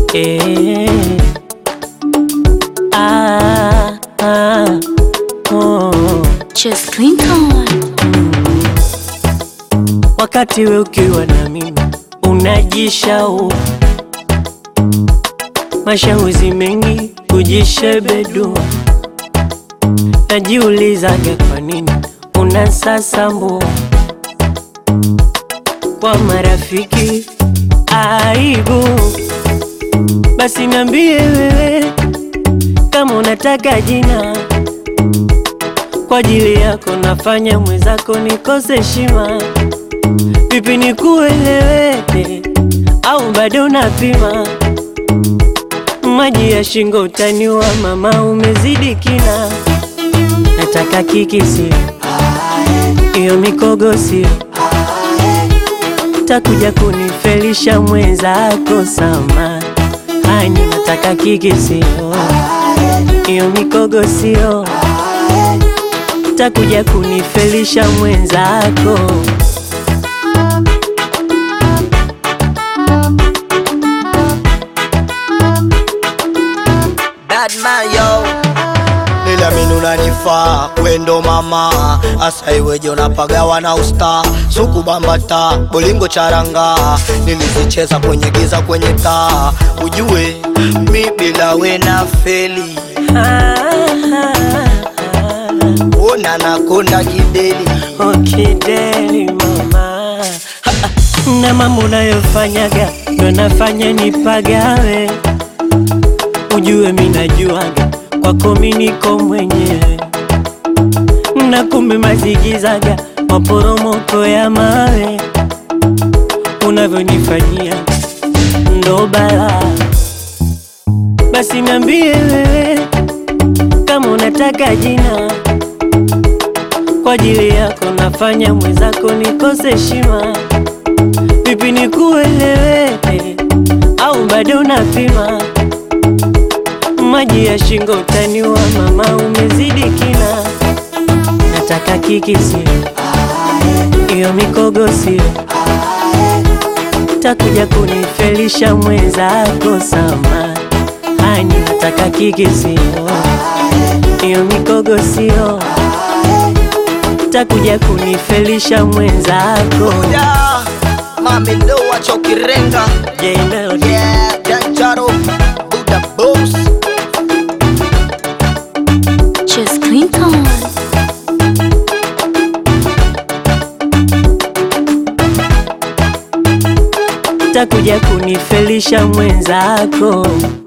Eh. Ah, ah, oh. Just Clinton. Wakati we ukiwa na mimi unajishau, mashauri mengi kujishebedua, najiulizaga kwa nini unasasambua kwa marafiki aibu. Basi niambie wewe kama unataka jina, kwa ajili yako nafanya mwenzako nikose heshima. Vipi nikueleweke au bado unapima? Maji ya shingo utaniwa mama, umezidi kina. Nataka kiki sio, iyo mikogo sio, takuja kunifelisha mwenzako sama. Hani nataka kiki sio, iyo mikogo sio, takuja kunifelisha mwenzako. Bad man yo, niliamini unanifaa wendo mama, asa iweje unapagawa na usta. Suku bambata, bolingo charanga, nilizicheza kwenye giza kwenye taa. Ujue mi bila we na feli, ona nakonda kideli. Kideli mama, na mambo unayofanyaga ndo nafanya nipagawe. Ujue mi najuaga kwako mi niko mwenyewe, na kumbe mazigizaga maporomoko ya mawe. Unavyonifanyia ndo balaa. Basi niambie wewe kama unataka jina, kwa ajili yako nafanya mwenzako nikose heshima. Vipi nikueleweke au bado unapima? Maji ya shingo utaniwa mama, umezidi kina. Nataka kiki sio, iyo mikogo sio, takuja kunifelisha mwenzako sama. Hani nataka kiki sio, iyo mikogo sio, takuja kunifelisha mwenzako. Mami ndo wachokirenga, yeah, Janjaro, Buddha Boss. Just Clinton. Takuja kunifelisha mwenzako.